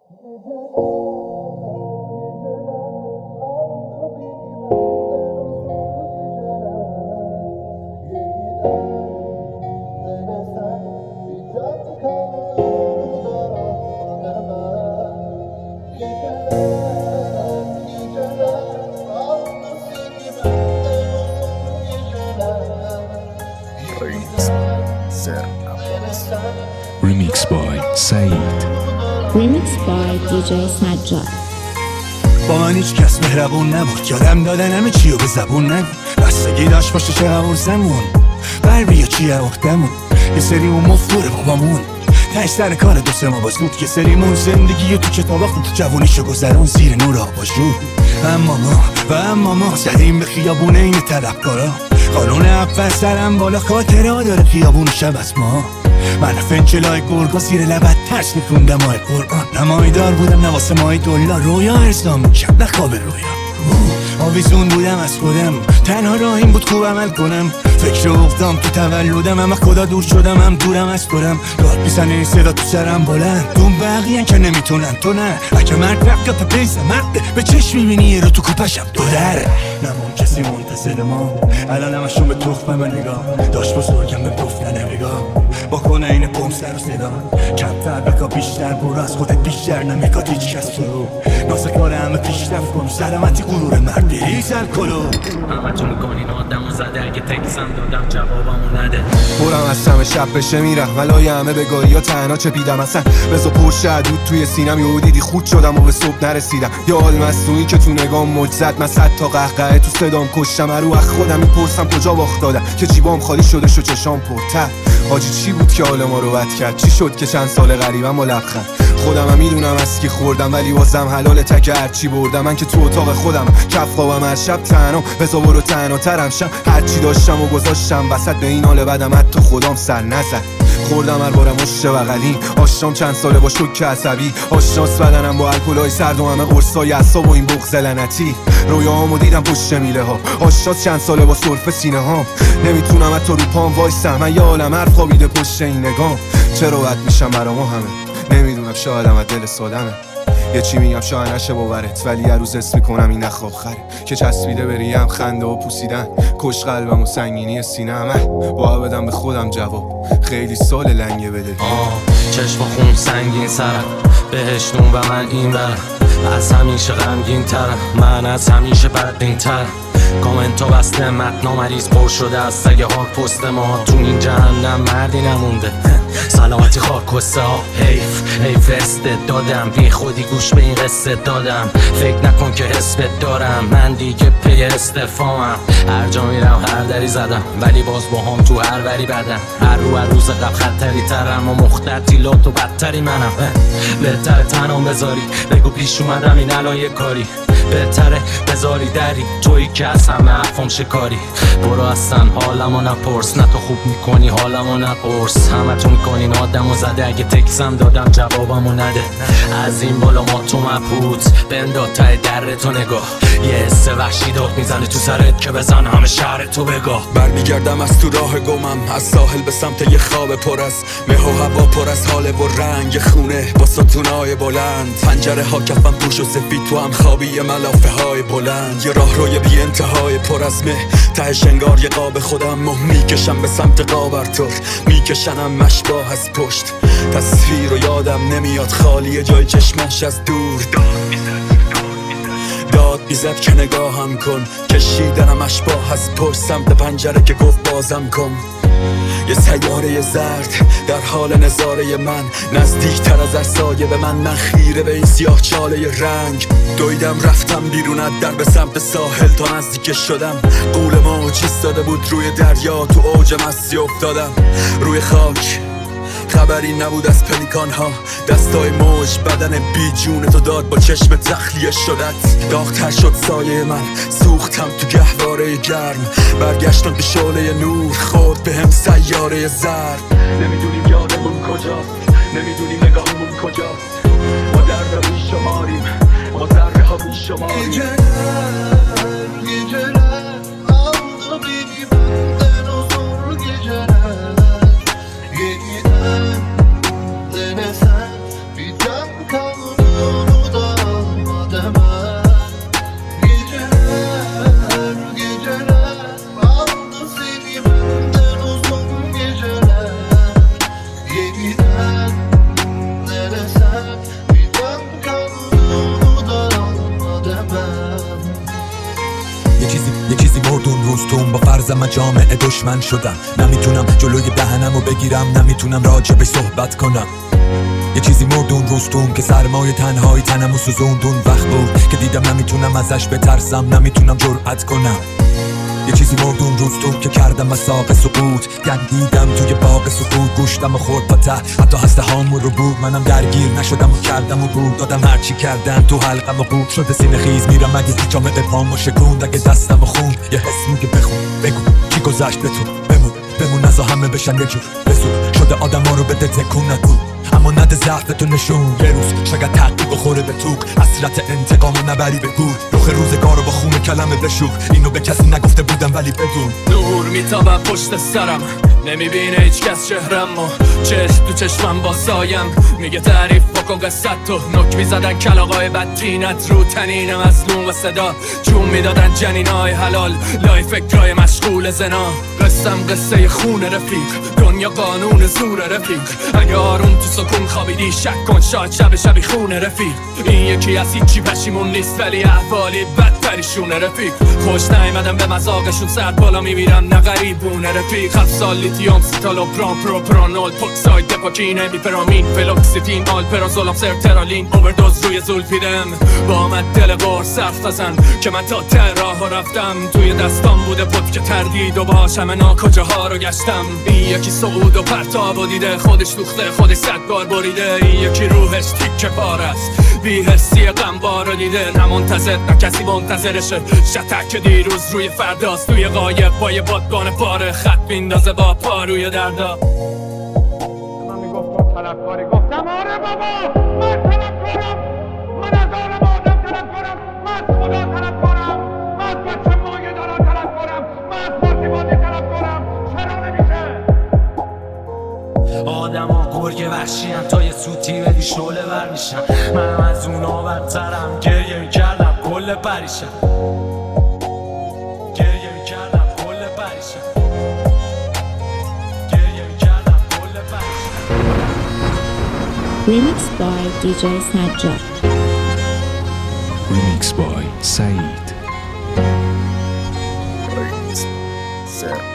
Remix by Said. Remix by DJ Sajjad. با من هیچ کس مهربون نبود، یادم دادن همه چیو به زبون نگو. بستگی داشت باشه چه حواسمون بر بیا چی عهدمون. یه سری اون مفدور بابامون تش سر کار دو سه ما باز بود. یه سریمون زندگی تو کتاب خود جوونیشو گذرون زیر نور آباژور. اما ما زدیم به خیابون این طلبکارا. قانون اول سرم بالا خاطره ها داره خیابون شب از ما. من فنچلای گرگا زیر لبت ترس میکوندم ماه قرآن. نمایدار بودم نواسه ماه دلار، رویا ارزام میکرد نه خواب رویا. آویزون بودم از خودم، تنها راهیم بود خوب عمل کنم. فکر افتام تو تولدم، اما خدا دور شدم هم دورم از خودم. داد میزنه این صدا تو سرم بلند، دون بقیه‌ان که نمیتونن تو نه. اگه مرد رفت کپ پیس مرده به چشم میبینی یه رو تو کوپشم دو در. نمون کسی منتظر ما، الان همشون به تخمم نگاه. داشت بزرگم به گفتن نگاه با کنه این قوم سر و صدا. کمتر بکا بیشتر برو از خودت بیشتر نمیکات هیچ کس تو. ناسه کار همه پیشرفت کن، سلامتی غرور مردی ریزل کلو. همه تو میکنین آدمو زده، اگه تکسم دادم جوابمو نده. برم از همه شب بشه میرم ولای همه بگاهی یا تنها چپیدم. اصلا بزا پرش عدود توی سینم یهو دیدی خود شدم و به صبح نرسیدم. یا حال مصنوعی که تو نگام موج زد، من 100 تا قهقه تو صدام کشتم. رو از خودم میپرسم کجا باخت دادم که جیبام خالی شده شو چشام پرتر. حاجی چی بود که حال ما رو بد کرد؟ چی شد که چند سال غریبم با لبخند؟ خودم هم میدونم از کی خوردم ولی بازم حلال تک هرچی بردم. من که تو اتاق خودم کف خوابم هر شب تنها. بزا برو تنها ترم شم، هرچی داشتم و گذاشتم وسط. به این حال بدم حتی خودم سر نزد. خوردم هر بارم مشت بغلی، آشام چند ساله با شوک عصبی. آشناس بدنم با الکلای سرد و همه قرصای اعصاب و این بغض لعنتی. رویاهامو دیدم پشت میله ها، آشناس چند ساله با سرفه سینه ها. نمیتونم حتی رو پام وایسم، من یه عالم حرف خوابیده پشت این نگام. چرا بد میشم برام همه؟ نمیدونم، شایدم از دل سادمه. یه چی میگم شاید نشه باورت، ولی یه روز حس میکنم این نخ آخره که چسبیده بریم خنده و پوسیدن. کش قلبم و سنگینی سینه‌ام، با بدم به خودم جواب. خیلی سال لنگه بده. چشم خون سنگین سرم، بهش نون و من این برم. از همیشه غمگین ترم، من از همیشه بدبین ترم. کامنتا بسته متنا مریض پر شده از سگ هاک پست ما. تو این جهنم مردی نمونده، سلامتی خاک کسته ها. حیف استعدادم، بی خودی گوش به این قصه دادم. فکر نکن که حسبت دارم، من دیگه پی استفامم. هر جا میرم هر دری زدم، ولی باز با هم تو هر وری بدم. هر روز قبل خطری ترم و مختلطیلات و بدتری منم. بهتره تنام بذاری، بگو پیش اومدم این الان یه کاری. بهتره بذاری دری، تویی که از همه حرفم شکاری. برو اصلا حالمو نپرس، نه تو خوب میکنی حالمو نپرس. همه تو میکنین آدمو زده، اگه تکسم دادم جوابمو نده. از این بالا ما تو مبهوت بندا ته در تو نگاه. یه حس وحشی داد میزنه تو سرت که بزن همه شهر تو بگاه. برمیگردم از تو راه گمم، از ساحل به سمت یه خواب پر از مه و هوا، پر از حال و رنگ خونه با ستونای بلند. پنجره ها کفم پوش و سفید، تو هم خوابی ملافه های بلند. یه راه روی بی انتهای پر از مه، تهش انگار یه قاب خودم مه. میکشم به سمت قابرتور، میکشنم مشباه از پشت. تصویر و یادم نمیاد، خالیه جای چشماش از دور. داد میزد که نگاهم کن، کشیدنم اشباه از پشت سمت پنجره که گفت بازم کن. یه سیاره زرد در حال نظاره من، نزدیکتر از ارسایه به من خیره به این سیاه چاله رنگ. دویدم رفتم بیرون از در به سمت ساحل، تا نزدیک شدم قول موج ایستاده بود روی دریا. تو اوج مستی افتادم روی خاک، خبری نبود از پلیکان ها. دستای موج بدن بی جون تو داد، با چشم تخلیه شدت. داغ‌تر شد سایه من، سوختم تو گهواره گرم. برگشتم به شعله نور، خورد به هم سیاره زرد. نمیدونیم یادمون کجاست، نمیدونیم نگاهمون کجاست. ما در رو بیشماریم، ما ذره ها بیشماریم. کردم من جامعه دشمن شدم. نمیتونم جلوی دهنمو بگیرم، نمیتونم راجبش صحبت کنم. یه چیزی مردون روستون که سرمای تنهایی تنمو سوزوندون. وقت بود که دیدم نمیتونم ازش بترسم، نمیتونم جرأت کنم. یه چیزی مردون روستون که کردم مساق سقوط. گندیدم توی باغ سکوت، گوشتم و خورد تا ته، حتی هسته هامون رو بود. منم درگیر نشدم و کردم و بود دادم هرچی کردم تو حلقم و قوب شده سینه خیز. میرم مگه جامعه پامو شکوند، اگه دستم و خون یه حس میگه بخون بگو چی گذشت به تو. بمون نزا همه بشن یه جور بزور شده آدم ها رو بده تکون نگو، اما نده ضعف تو نشون. یه روز شاید تحقیق بخوره به توک، حسرت انتقامو نبری به گور. رخ روزگارو با خون کلمه بشوک، اینو به کسی نگفته بودم ولی بدون. نور میتابم پشت سرم، نمیبینه هیچ کس چهرمو. چشم تو چشمم با سایم میگه تعریف بکن قصت تو. نک میزدن کلاغای بدجینت رو تنین مظلوم و صدا جون میدادن جنینای حلال لای فکرای مشغول زنا. قصه خون رفیق، دنیا قانون زور رفیق. اگه آروم تو سکون خوابیدی شک کن، شاید شبی خون رفیق. این یکی از هیچی پشیمون نیست ولی احوالی بدتریشونه رفیق. خوش نیومدم به مذاقشون، سر بالا میمیرم نه غریبونه رفیق. 7 سال لیتیوم سیتالو پرانول پوکساید دپاکین امیپرامین فلوکسیتین آلپرازولام سرترالین اووردوز روی زولپیدم. با من دل قرص حرف نزن که من تا ته راه رفتم. توی دستام بوده پد که تردید و باش همه کجاها رو گشتم. این یکی صعود و پرتاب و دیده، خودش دوخته خودش 100 بار بریده. این یکی روحش تیکه پار است، بی حسی غمبار رو دیده. نه منتظر نه کسی منتظرشه، شتک دیروز روی فرداست. توی قایق با یه بادبان پاره خط میندازه با پا روی دردا. من میگفتم طلبکاری، گفتم آره بابا من طلبکارم. من از آرم آدم طلبکارم، من از خدا طلبکارم، من از بچه مایه دارم طلبکارم، من از پارتی بازی طلبکارم. چرا نمیشه؟ آدم ها گرگ وحشی هم تا یه سوتی بدی شعله بر میشن. منم از اونا بدترم، گریه میکردم کل پریشم. گریه میکردم کل پریشم. گریه میکردم کل پریشم. Remixed by DJ Snapchat. Remixed by Said. Set.